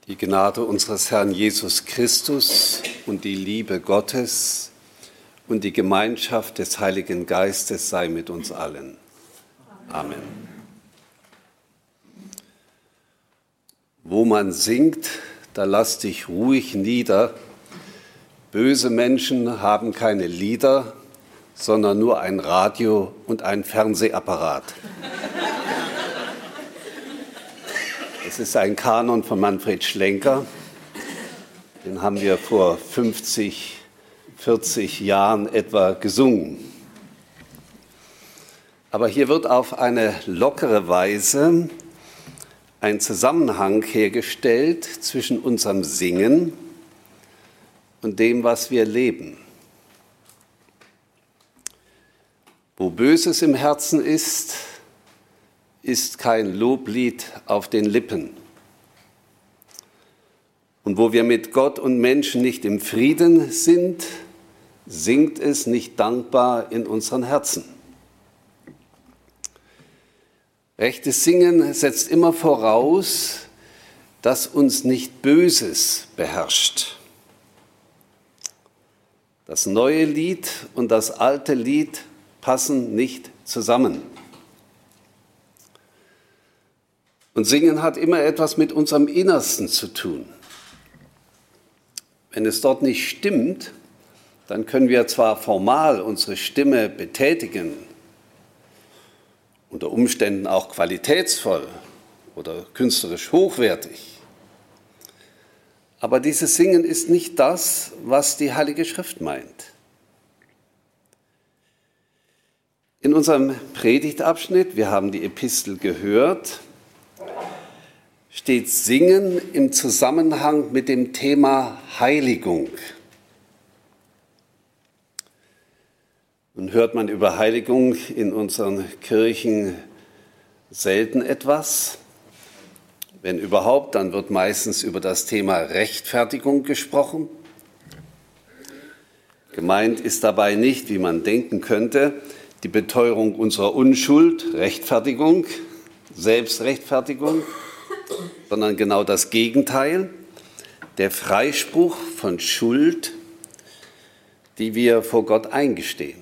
Die Gnade unseres Herrn Jesus Christus und die Liebe Gottes und die Gemeinschaft des Heiligen Geistes sei mit uns allen. Amen. Wo man singt, da lass dich ruhig nieder. Böse Menschen haben keine Lieder, sondern nur ein Radio und einen Fernsehapparat. Das ist ein Kanon von Manfred Schlenker. Den haben wir vor 50, 40 Jahren etwa gesungen. Aber hier wird auf eine lockere Weise ein Zusammenhang hergestellt zwischen unserem Singen und dem, was wir leben. Wo Böses im Herzen ist, ist kein Loblied auf den Lippen. Und wo wir mit Gott und Menschen nicht im Frieden sind, singt es nicht dankbar in unseren Herzen. Rechtes Singen setzt immer voraus, dass uns nicht Böses beherrscht. Das neue Lied und das alte Lied passen nicht zusammen. Und Singen hat immer etwas mit unserem Innersten zu tun. Wenn es dort nicht stimmt, dann können wir zwar formal unsere Stimme betätigen, unter Umständen auch qualitätsvoll oder künstlerisch hochwertig. Aber dieses Singen ist nicht das, was die Heilige Schrift meint. In unserem Predigtabschnitt, wir haben die Epistel gehört, steht Singen im Zusammenhang mit dem Thema Heiligung. Nun hört man über Heiligung in unseren Kirchen selten etwas. Wenn überhaupt, dann wird meistens über das Thema Rechtfertigung gesprochen. Gemeint ist dabei nicht, wie man denken könnte, die Beteuerung unserer Unschuld, Rechtfertigung, Selbstrechtfertigung, sondern genau das Gegenteil, der Freispruch von Schuld, die wir vor Gott eingestehen.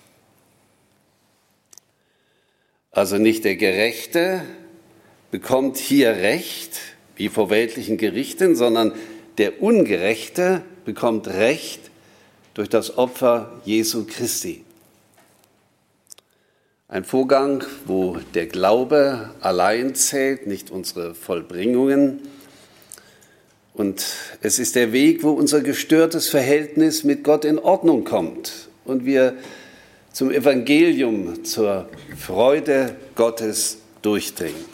Also nicht der Gerechte bekommt hier Recht, wie vor weltlichen Gerichten, sondern der Ungerechte bekommt Recht durch das Opfer Jesu Christi. Ein Vorgang, wo der Glaube allein zählt, nicht unsere Vollbringungen. Und es ist der Weg, wo unser gestörtes Verhältnis mit Gott in Ordnung kommt und wir zum Evangelium, zur Freude Gottes durchdringen.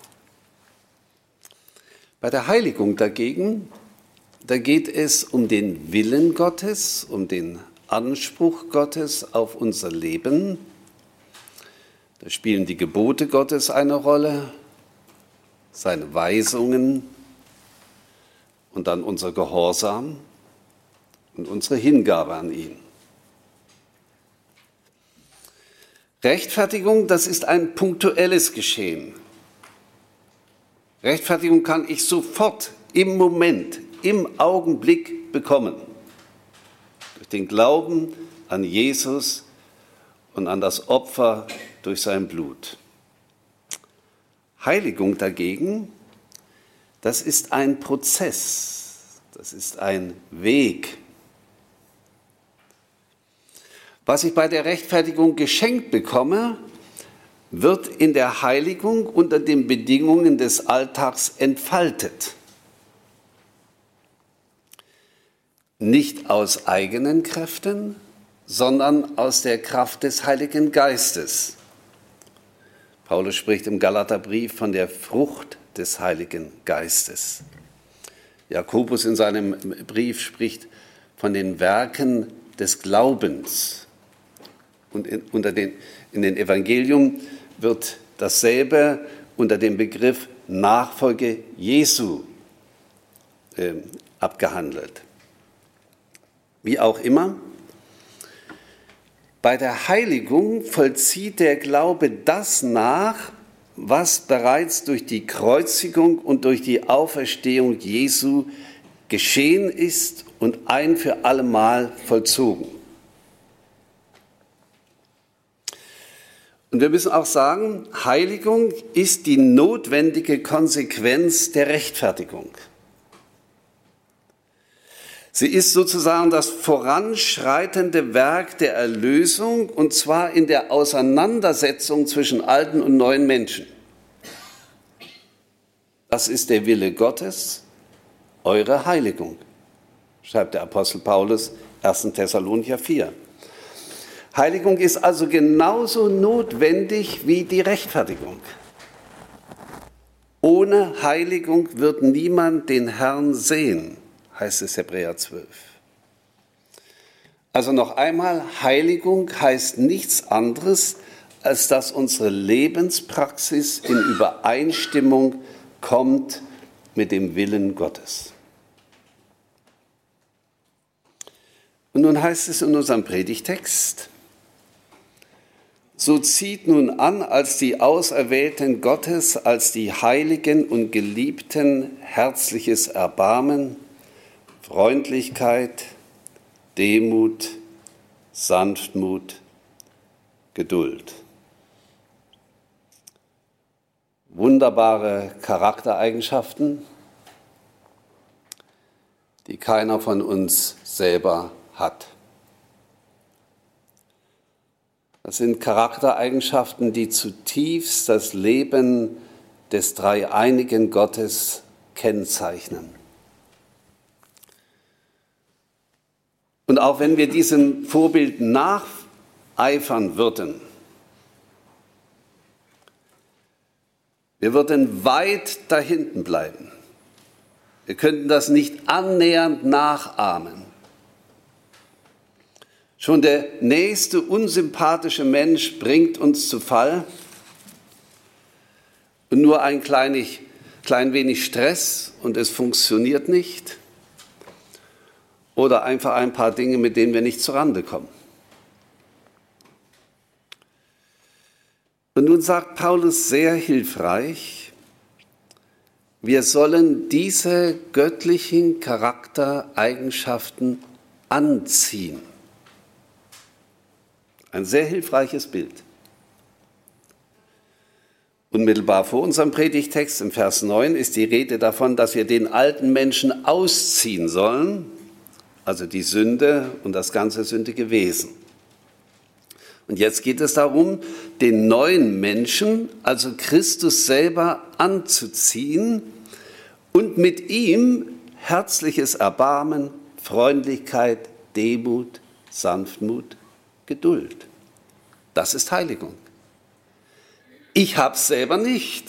Bei der Heiligung dagegen, da geht es um den Willen Gottes, um den Anspruch Gottes auf unser Leben. Da spielen die Gebote Gottes eine Rolle, seine Weisungen und dann unser Gehorsam und unsere Hingabe an ihn. Rechtfertigung, das ist ein punktuelles Geschehen. Rechtfertigung kann ich sofort, im Moment, im Augenblick bekommen. Durch den Glauben an Jesus und an das Opfer durch sein Blut. Heiligung dagegen, das ist ein Prozess, das ist ein Weg. Was ich bei der Rechtfertigung geschenkt bekomme, wird in der Heiligung unter den Bedingungen des Alltags entfaltet. Nicht aus eigenen Kräften, sondern aus der Kraft des Heiligen Geistes. Paulus spricht im Galaterbrief von der Frucht des Heiligen Geistes. Jakobus in seinem Brief spricht von den Werken des Glaubens. Und in den Evangelium wird dasselbe unter dem Begriff Nachfolge Jesu abgehandelt. Wie auch immer, bei der Heiligung vollzieht der Glaube das nach, was bereits durch die Kreuzigung und durch die Auferstehung Jesu geschehen ist und ein für allemal vollzogen. Und wir müssen auch sagen, Heiligung ist die notwendige Konsequenz der Rechtfertigung. Sie ist sozusagen das voranschreitende Werk der Erlösung, und zwar in der Auseinandersetzung zwischen alten und neuen Menschen. Das ist der Wille Gottes, eure Heiligung, schreibt der Apostel Paulus, 1. Thessalonicher 4. Heiligung ist also genauso notwendig wie die Rechtfertigung. Ohne Heiligung wird niemand den Herrn sehen, heißt es Hebräer 12. Also noch einmal, Heiligung heißt nichts anderes, als dass unsere Lebenspraxis in Übereinstimmung kommt mit dem Willen Gottes. Und nun heißt es in unserem Predigtext: So zieht nun an als die Auserwählten Gottes, als die Heiligen und Geliebten, herzliches Erbarmen, Freundlichkeit, Demut, Sanftmut, Geduld. Wunderbare Charaktereigenschaften, die keiner von uns selber hat. Das sind Charaktereigenschaften, die zutiefst das Leben des dreieinigen Gottes kennzeichnen. Und auch wenn wir diesem Vorbild nacheifern würden, wir würden weit dahinten bleiben. Wir könnten das nicht annähernd nachahmen. Schon der nächste unsympathische Mensch bringt uns zu Fall. Und nur ein klein wenig Stress und es funktioniert nicht. Oder einfach ein paar Dinge, mit denen wir nicht zurande kommen. Und nun sagt Paulus sehr hilfreich, wir sollen diese göttlichen Charaktereigenschaften anziehen. Ein sehr hilfreiches Bild. Unmittelbar vor unserem Predigtext im Vers 9 ist die Rede davon, dass wir den alten Menschen ausziehen sollen, also die Sünde und das ganze sündige Wesen. Und jetzt geht es darum, den neuen Menschen, also Christus selber, anzuziehen und mit ihm herzliches Erbarmen, Freundlichkeit, Demut, Sanftmut, Geduld. Das ist Heiligung. Ich habe es selber nicht.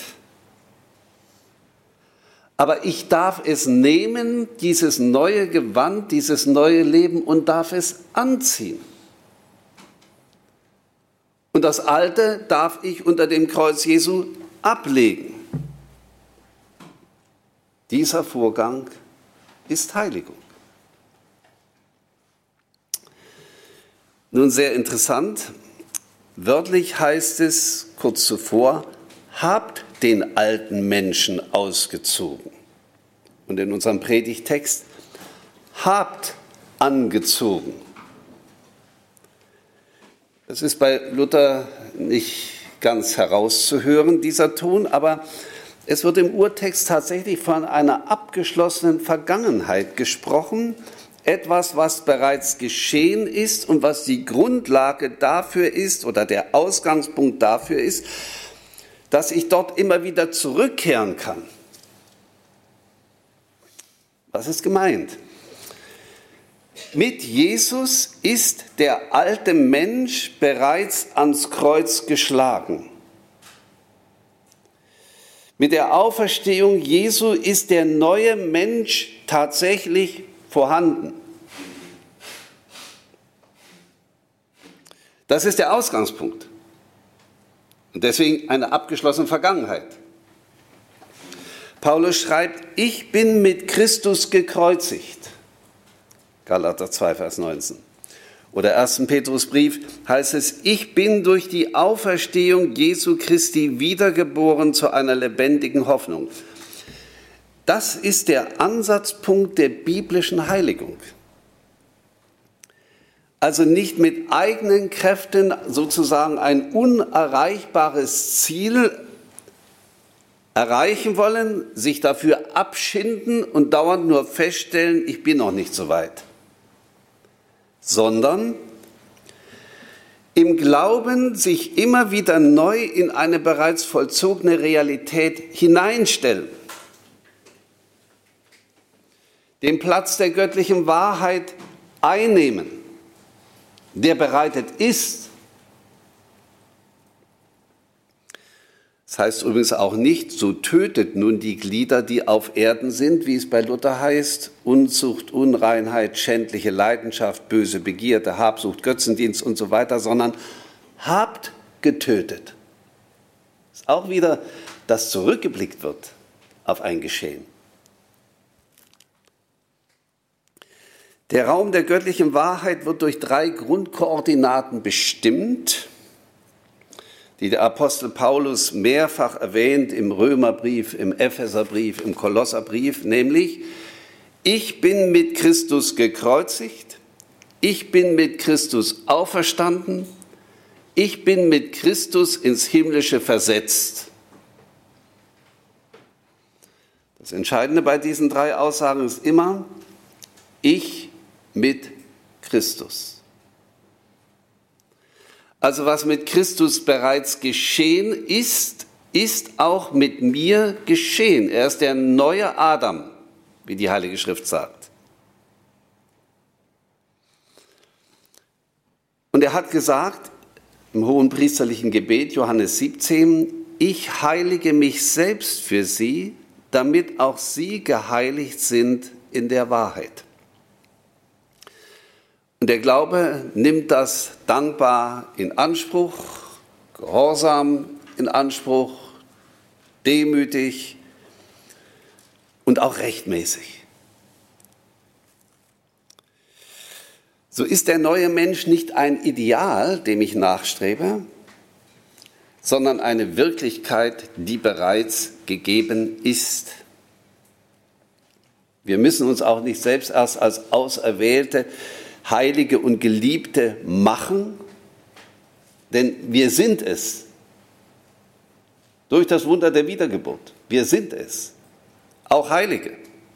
Aber ich darf es nehmen, dieses neue Gewand, dieses neue Leben, und darf es anziehen. Und das Alte darf ich unter dem Kreuz Jesu ablegen. Dieser Vorgang ist Heiligung. Nun, sehr interessant, wörtlich heißt es kurz zuvor, habt den alten Menschen ausgezogen. Und in unserem Predigtext, habt angezogen. Das ist bei Luther nicht ganz herauszuhören, dieser Ton, aber es wird im Urtext tatsächlich von einer abgeschlossenen Vergangenheit gesprochen, etwas, was bereits geschehen ist und was die Grundlage dafür ist oder der Ausgangspunkt dafür ist, dass ich dort immer wieder zurückkehren kann. Was ist gemeint? Mit Jesus ist der alte Mensch bereits ans Kreuz geschlagen. Mit der Auferstehung Jesu ist der neue Mensch tatsächlich vorhanden. Das ist der Ausgangspunkt. Und deswegen eine abgeschlossene Vergangenheit. Paulus schreibt, ich bin mit Christus gekreuzigt. Galater 2, Vers 19. Oder 1. Petrusbrief heißt es, ich bin durch die Auferstehung Jesu Christi wiedergeboren zu einer lebendigen Hoffnung. Das ist der Ansatzpunkt der biblischen Heiligung. Also nicht mit eigenen Kräften sozusagen ein unerreichbares Ziel erreichen wollen, sich dafür abschinden und dauernd nur feststellen, ich bin noch nicht so weit. Sondern im Glauben sich immer wieder neu in eine bereits vollzogene Realität hineinstellen. Den Platz der göttlichen Wahrheit einnehmen, der bereitet ist. Das heißt übrigens auch nicht, so tötet nun die Glieder, die auf Erden sind, wie es bei Luther heißt, Unzucht, Unreinheit, schändliche Leidenschaft, böse Begierde, Habsucht, Götzendienst und so weiter, sondern habt getötet. Das ist auch wieder, dass zurückgeblickt wird auf ein Geschehen. Der Raum der göttlichen Wahrheit wird durch 3 Grundkoordinaten bestimmt, die der Apostel Paulus mehrfach erwähnt im Römerbrief, im Epheserbrief, im Kolosserbrief, nämlich: Ich bin mit Christus gekreuzigt, ich bin mit Christus auferstanden, ich bin mit Christus ins Himmlische versetzt. Das Entscheidende bei diesen 3 Aussagen ist immer: Ich mit Christus. Also was mit Christus bereits geschehen ist, ist auch mit mir geschehen. Er ist der neue Adam, wie die Heilige Schrift sagt. Und er hat gesagt im hohenpriesterlichen Gebet, Johannes 17, ich heilige mich selbst für sie, damit auch sie geheiligt sind in der Wahrheit. Und der Glaube nimmt das dankbar in Anspruch, gehorsam in Anspruch, demütig und auch rechtmäßig. So ist der neue Mensch nicht ein Ideal, dem ich nachstrebe, sondern eine Wirklichkeit, die bereits gegeben ist. Wir müssen uns auch nicht selbst erst als Auserwählte, Heilige und Geliebte machen, denn wir sind es. Durch das Wunder der Wiedergeburt. Wir sind es. Auch Heilige.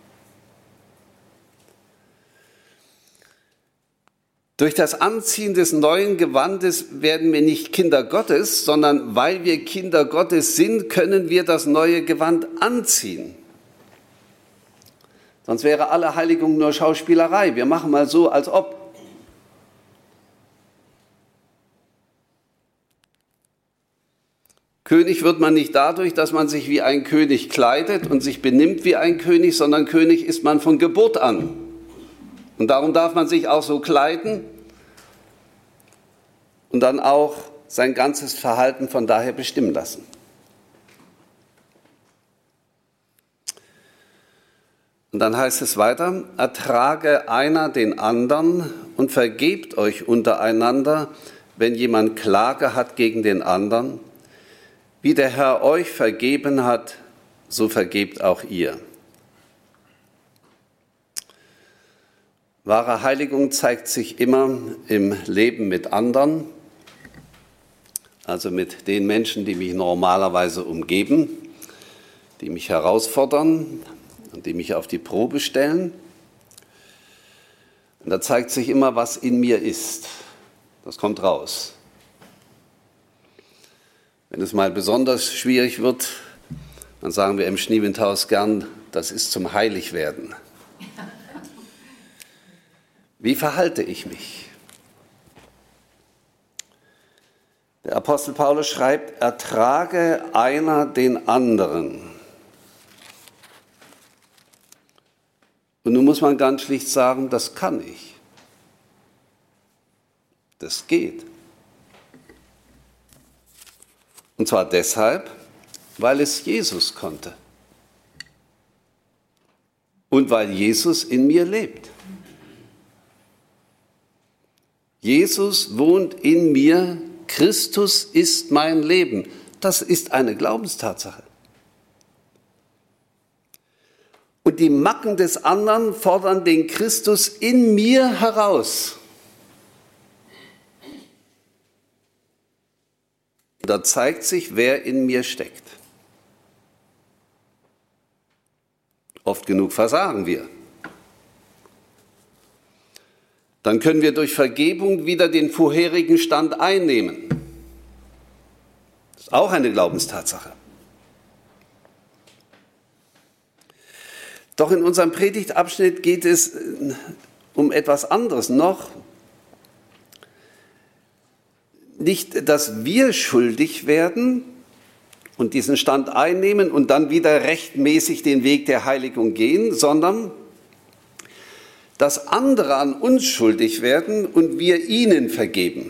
Durch das Anziehen des neuen Gewandes werden wir nicht Kinder Gottes, sondern weil wir Kinder Gottes sind, können wir das neue Gewand anziehen. Sonst wäre alle Heiligung nur Schauspielerei. Wir machen mal so, als ob. König wird man nicht dadurch, dass man sich wie ein König kleidet und sich benimmt wie ein König, sondern König ist man von Geburt an. Und darum darf man sich auch so kleiden und dann auch sein ganzes Verhalten von daher bestimmen lassen. Und dann heißt es weiter, ertrage einer den anderen und vergebt euch untereinander, wenn jemand Klage hat gegen den anderen. Wie der Herr euch vergeben hat, so vergebt auch ihr. Wahre Heiligung zeigt sich immer im Leben mit anderen, also mit den Menschen, die mich normalerweise umgeben, die mich herausfordern und die mich auf die Probe stellen. Und da zeigt sich immer, was in mir ist. Das kommt raus. Wenn es mal besonders schwierig wird, dann sagen wir im Schniewendhaus gern, das ist zum Heiligwerden. Wie verhalte ich mich? Der Apostel Paulus schreibt, ertrage einer den anderen. Und nun muss man ganz schlicht sagen, das kann ich. Das geht. Und zwar deshalb, weil es Jesus konnte. Und weil Jesus in mir lebt. Jesus wohnt in mir, Christus ist mein Leben. Das ist eine Glaubenstatsache. Und die Macken des anderen fordern den Christus in mir heraus. Da zeigt sich, wer in mir steckt. Oft genug versagen wir. Dann können wir durch Vergebung wieder den vorherigen Stand einnehmen. Das ist auch eine Glaubenstatsache. Doch in unserem Predigtabschnitt geht es um etwas anderes noch. Nicht, dass wir schuldig werden und diesen Stand einnehmen und dann wieder rechtmäßig den Weg der Heiligung gehen, sondern dass andere an uns schuldig werden und wir ihnen vergeben.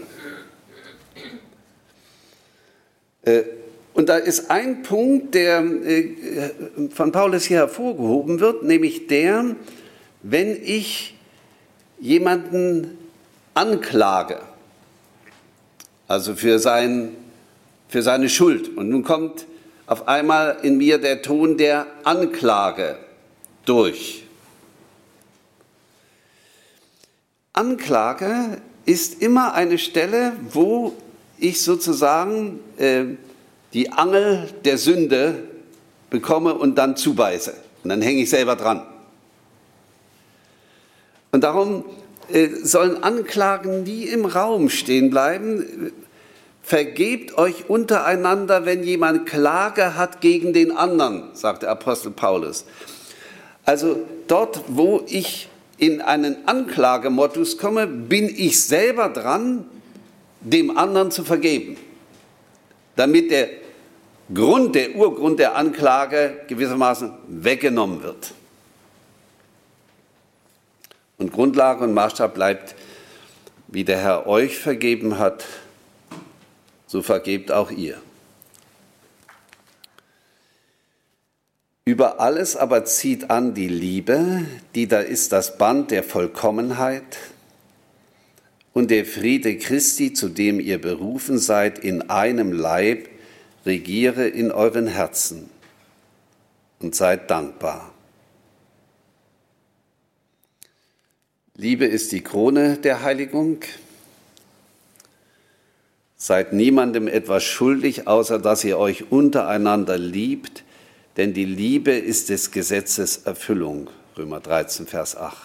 Und da ist ein Punkt, der von Paulus hier hervorgehoben wird, nämlich der, wenn ich jemanden anklage, also für seine Schuld. Und nun kommt auf einmal in mir der Ton der Anklage durch. Anklage ist immer eine Stelle, wo ich sozusagen die Angel der Sünde bekomme und dann zubeiße. Und dann hänge ich selber dran. Und darum sollen Anklagen nie im Raum stehen bleiben. Vergebt euch untereinander, wenn jemand Klage hat gegen den anderen, sagt der Apostel Paulus. Also dort, wo ich in einen Anklagemodus komme, bin ich selber dran, dem anderen zu vergeben, damit der Urgrund der Anklage gewissermaßen weggenommen wird. Und Grundlage und Maßstab bleibt, wie der Herr euch vergeben hat, so vergebt auch ihr. Über alles aber zieht an die Liebe, die da ist das Band der Vollkommenheit, und der Friede Christi, zu dem ihr berufen seid, in einem Leib, regiere in euren Herzen und seid dankbar. Liebe ist die Krone der Heiligung. Seid niemandem etwas schuldig, außer dass ihr euch untereinander liebt, denn die Liebe ist des Gesetzes Erfüllung. Römer 13, Vers 8.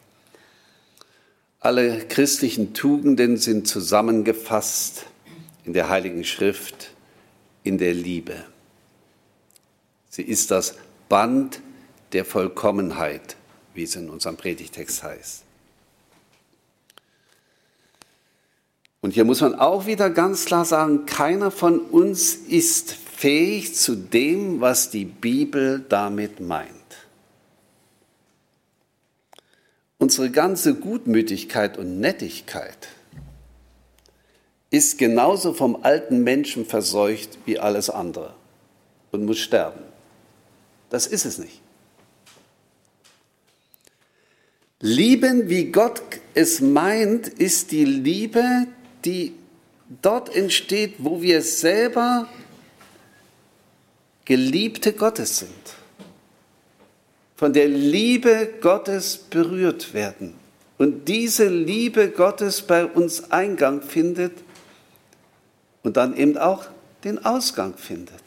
Alle christlichen Tugenden sind zusammengefasst in der Heiligen Schrift, in der Liebe. Sie ist das Band der Vollkommenheit, wie es in unserem Predigtext heißt. Und hier muss man auch wieder ganz klar sagen, keiner von uns ist fähig zu dem, was die Bibel damit meint. Unsere ganze Gutmütigkeit und Nettigkeit ist genauso vom alten Menschen verseucht wie alles andere und muss sterben. Das ist es nicht. Lieben, wie Gott es meint, ist die Liebe, die dort entsteht, wo wir selber Geliebte Gottes sind. Von der Liebe Gottes berührt werden. Und diese Liebe Gottes bei uns Eingang findet und dann eben auch den Ausgang findet.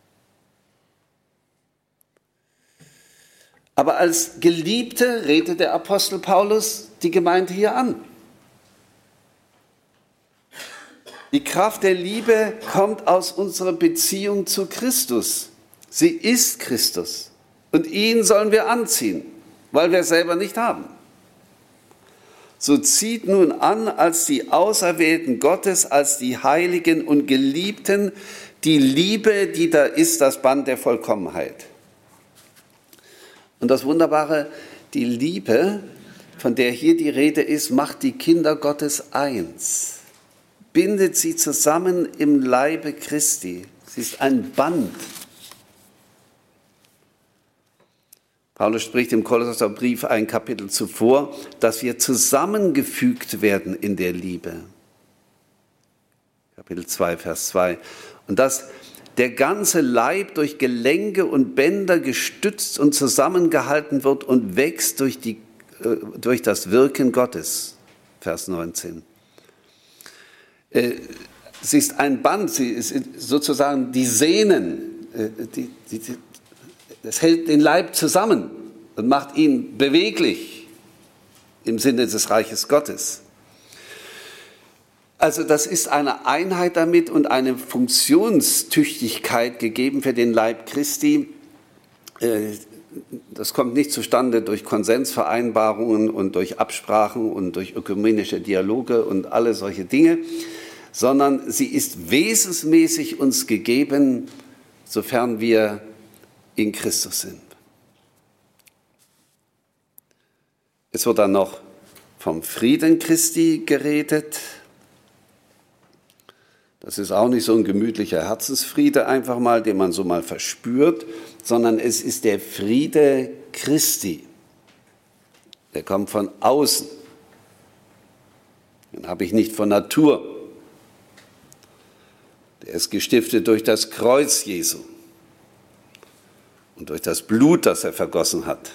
Aber als Geliebte redet der Apostel Paulus die Gemeinde hier an. Die Kraft der Liebe kommt aus unserer Beziehung zu Christus. Sie ist Christus. Und ihn sollen wir anziehen, weil wir es selber nicht haben. So zieht nun an als die Auserwählten Gottes, als die Heiligen und Geliebten, die Liebe, die da ist, das Band der Vollkommenheit. Und das Wunderbare, die Liebe, von der hier die Rede ist, macht die Kinder Gottes eins. Bindet sie zusammen im Leibe Christi. Sie ist ein Band. Paulus spricht im Kolosserbrief ein Kapitel zuvor, dass wir zusammengefügt werden in der Liebe. Kapitel 2, Vers 2. Und dass der ganze Leib durch Gelenke und Bänder gestützt und zusammengehalten wird und wächst durch das Wirken Gottes. Vers 19. Sie ist ein Band, sie ist sozusagen die Sehnen, es hält den Leib zusammen und macht ihn beweglich im Sinne des Reiches Gottes. Also das ist eine Einheit damit und eine Funktionstüchtigkeit gegeben für den Leib Christi. Das kommt nicht zustande durch Konsensvereinbarungen und durch Absprachen und durch ökumenische Dialoge und alle solche Dinge, sondern sie ist wesensmäßig uns gegeben, sofern wir in Christus sind. Es wird dann noch vom Frieden Christi geredet. Das ist auch nicht so ein gemütlicher Herzensfriede einfach mal, den man so mal verspürt, sondern es ist der Friede Christi. Der kommt von außen. Den habe ich nicht von Natur. Der ist gestiftet durch das Kreuz Jesu und durch das Blut, das er vergossen hat.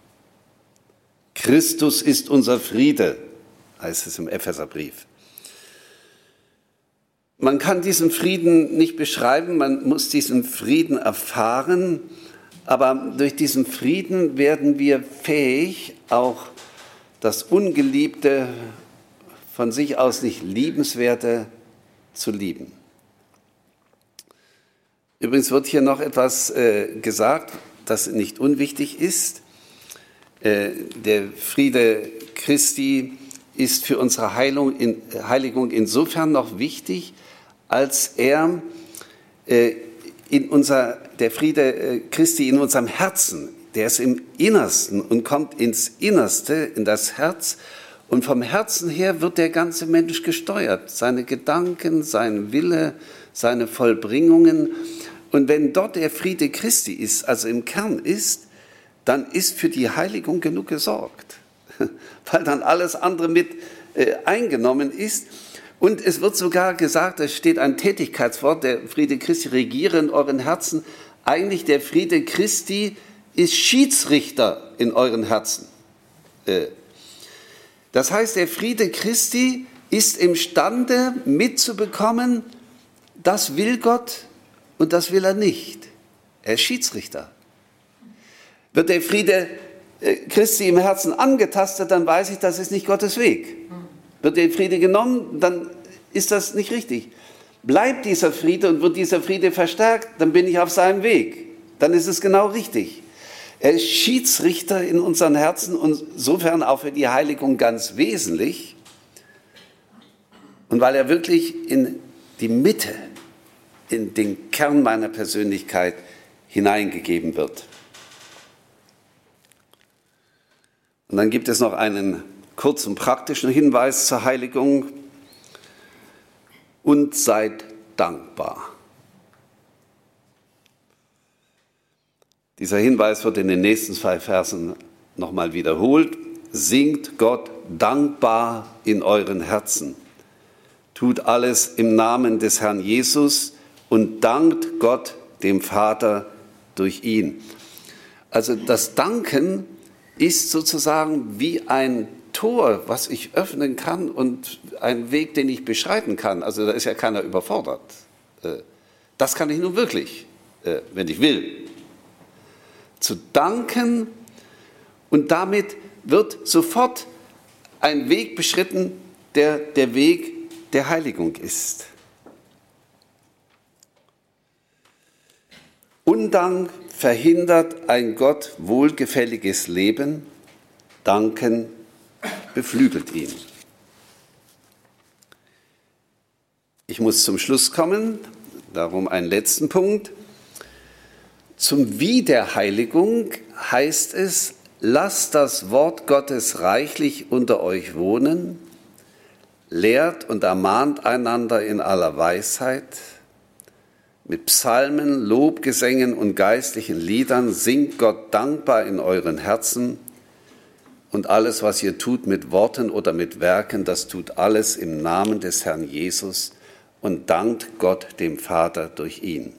Christus ist unser Friede, heißt es im Epheserbrief. Man kann diesen Frieden nicht beschreiben, man muss diesen Frieden erfahren, aber durch diesen Frieden werden wir fähig, auch das Ungeliebte, von sich aus nicht Liebenswerte zu lieben. Übrigens wird hier noch etwas gesagt, das nicht unwichtig ist. Der Friede Christi ist für unsere Heiligung insofern noch wichtig, als der Friede Christi in unserem Herzen, der ist im Innersten und kommt ins Innerste, in das Herz. Und vom Herzen her wird der ganze Mensch gesteuert, seine Gedanken, sein Wille, seine Vollbringungen. Und wenn dort der Friede Christi ist, also im Kern ist, dann ist für die Heiligung genug gesorgt, weil dann alles andere mit eingenommen ist. Und es wird sogar gesagt, es steht ein Tätigkeitswort, der Friede Christi regiere in euren Herzen. Eigentlich der Friede Christi ist Schiedsrichter in euren Herzen. Das heißt, der Friede Christi ist imstande mitzubekommen, das will Gott und das will er nicht. Er ist Schiedsrichter. Wird der Friede Christi im Herzen angetastet, dann weiß ich, das ist nicht Gottes Weg. Wird der Friede genommen, dann ist das nicht richtig. Bleibt dieser Friede und wird dieser Friede verstärkt, dann bin ich auf seinem Weg. Dann ist es genau richtig. Er ist Schiedsrichter in unseren Herzen und insofern auch für die Heiligung ganz wesentlich. Und weil er wirklich in die Mitte, in den Kern meiner Persönlichkeit hineingegeben wird. Und dann gibt es noch einen kurzen praktischen Hinweis zur Heiligung. Und seid dankbar. Dieser Hinweis wird in den nächsten 2 Versen nochmal wiederholt. Singt Gott dankbar in euren Herzen. Tut alles im Namen des Herrn Jesus und dankt Gott, dem Vater, durch ihn. Also das Danken ist sozusagen wie ein Tor, was ich öffnen kann und ein Weg, den ich beschreiten kann. Also da ist ja keiner überfordert. Das kann ich nun wirklich, wenn ich will. Zu danken und damit wird sofort ein Weg beschritten, der Weg der Heiligung ist. Undank verhindert ein Gott wohlgefälliges Leben, Danken beflügelt ihn. Ich muss zum Schluss kommen, darum einen letzten Punkt. Zum Wiederheiligung heißt es, lasst das Wort Gottes reichlich unter euch wohnen, lehrt und ermahnt einander in aller Weisheit, Mit Psalmen, Lobgesängen und geistlichen Liedern singt Gott dankbar in euren Herzen. Und alles, was ihr tut mit Worten oder mit Werken, das tut alles im Namen des Herrn Jesus und dankt Gott dem Vater durch ihn.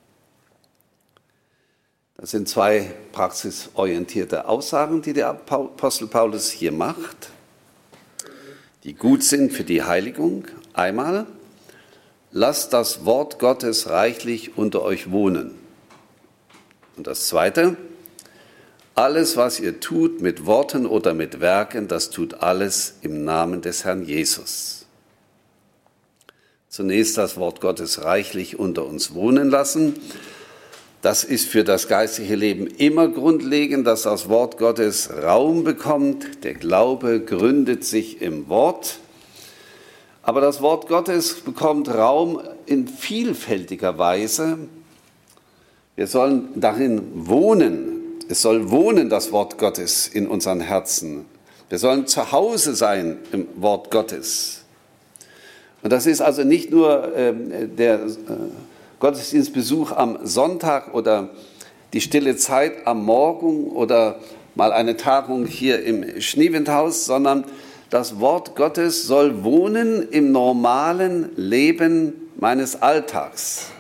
Das sind zwei praxisorientierte Aussagen, die der Apostel Paulus hier macht, die gut sind für die Heiligung. Einmal, lasst das Wort Gottes reichlich unter euch wohnen. Und das Zweite, alles, was ihr tut mit Worten oder mit Werken, das tut alles im Namen des Herrn Jesus. Zunächst das Wort Gottes reichlich unter uns wohnen lassen. Das ist für das geistliche Leben immer grundlegend, dass das Wort Gottes Raum bekommt. Der Glaube gründet sich im Wort. Aber das Wort Gottes bekommt Raum in vielfältiger Weise. Wir sollen darin wohnen. Es soll wohnen, das Wort Gottes, in unseren Herzen. Wir sollen zu Hause sein im Wort Gottes. Und das ist also nicht nur der Gottesdienstbesuch am Sonntag oder die stille Zeit am Morgen oder mal eine Tagung hier im Schneewindhaus, sondern das Wort Gottes soll wohnen im normalen Leben meines Alltags.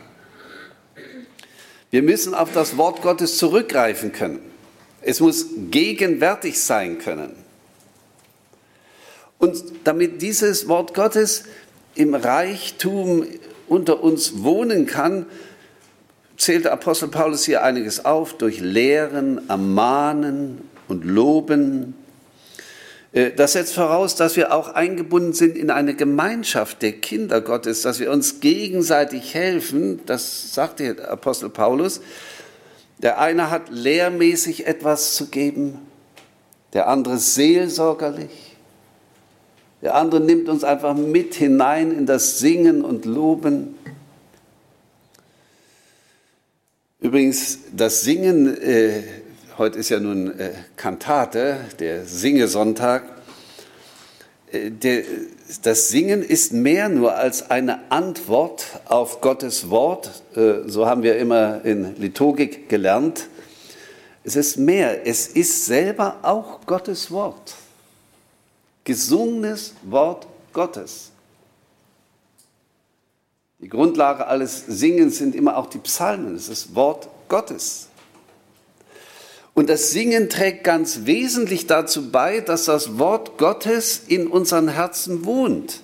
Wir müssen auf das Wort Gottes zurückgreifen können. Es muss gegenwärtig sein können. Und damit dieses Wort Gottes im Reichtum unter uns wohnen kann, zählt der Apostel Paulus hier einiges auf, durch Lehren, Ermahnen und Loben. Das setzt voraus, dass wir auch eingebunden sind in eine Gemeinschaft der Kinder Gottes, dass wir uns gegenseitig helfen. Das sagt der Apostel Paulus. Der eine hat lehrmäßig etwas zu geben, der andere seelsorgerlich. Der andere nimmt uns einfach mit hinein in das Singen und Loben. Übrigens, das Singen, heute ist ja nun Kantate, der Singesonntag. Das Singen ist mehr nur als eine Antwort auf Gottes Wort. So haben wir immer in Liturgik gelernt. Es ist mehr, es ist selber auch Gottes Wort. Gesungenes Wort Gottes. Die Grundlage alles Singens sind immer auch die Psalmen, es ist Wort Gottes. Und das Singen trägt ganz wesentlich dazu bei, dass das Wort Gottes in unseren Herzen wohnt.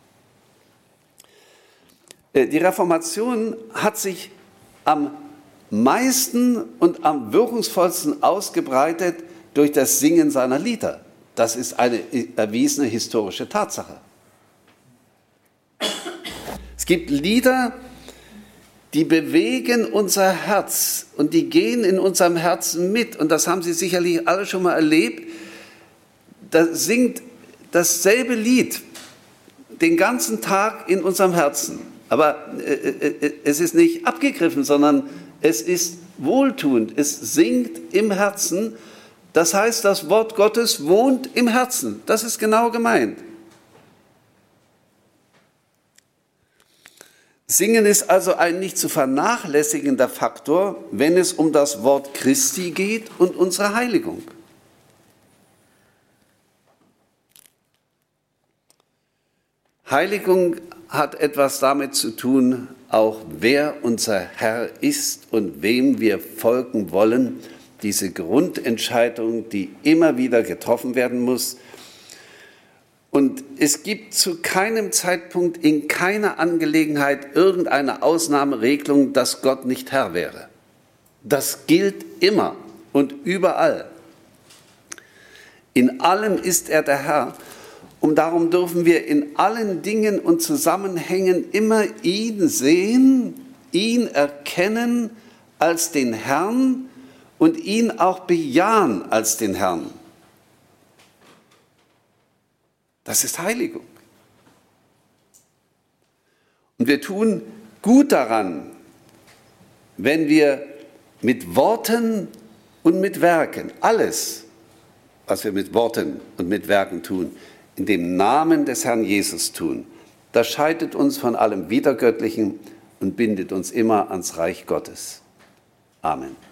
Die Reformation hat sich am meisten und am wirkungsvollsten ausgebreitet durch das Singen seiner Lieder. Das ist eine erwiesene historische Tatsache. Es gibt Lieder, die bewegen unser Herz und die gehen in unserem Herzen mit. Und das haben Sie sicherlich alle schon mal erlebt. Da singt dasselbe Lied den ganzen Tag in unserem Herzen. Aber es ist nicht abgegriffen, sondern es ist wohltuend. Es singt im Herzen. Das heißt, das Wort Gottes wohnt im Herzen. Das ist genau gemeint. Singen ist also ein nicht zu vernachlässigender Faktor, wenn es um das Wort Christi geht und unsere Heiligung. Heiligung hat etwas damit zu tun, auch wer unser Herr ist und wem wir folgen wollen. Diese Grundentscheidung, die immer wieder getroffen werden muss. Und es gibt zu keinem Zeitpunkt in keiner Angelegenheit irgendeine Ausnahmeregelung, dass Gott nicht Herr wäre. Das gilt immer und überall. In allem ist er der Herr. Und darum dürfen wir in allen Dingen und Zusammenhängen immer ihn sehen, ihn erkennen als den Herrn und ihn auch bejahen als den Herrn. Das ist Heiligung. Und wir tun gut daran, wenn wir mit Worten und mit Werken, alles, was wir mit Worten und mit Werken tun, in dem Namen des Herrn Jesus tun. Das scheidet uns von allem Widergöttlichen und bindet uns immer ans Reich Gottes. Amen.